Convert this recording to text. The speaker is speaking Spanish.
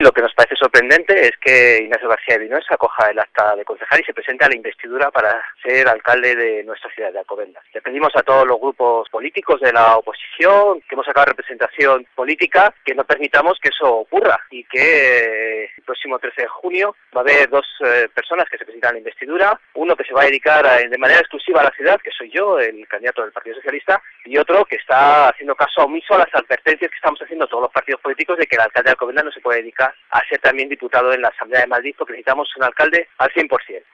Lo que nos parece sorprendente es que Ignacio García de Vinoes acoja el acta de concejal y se presente a la investidura para ser alcalde de nuestra ciudad de Alcobendas. Le pedimos a todos los grupos políticos de la oposición que hemos sacado representación política que no permitamos que eso ocurra y que el próximo 13 de junio va a haber dos personas que se presentan a la investidura, uno que se va a dedicar de manera exclusiva a la ciudad, que soy yo, el candidato del Partido Socialista, y otro que está haciendo caso omiso a las advertencias que estamos haciendo todos los partidos políticos de que el alcalde de Alcobendas no se puede dedicar a ser también diputado en la Asamblea de Madrid, porque necesitamos un alcalde al 100%.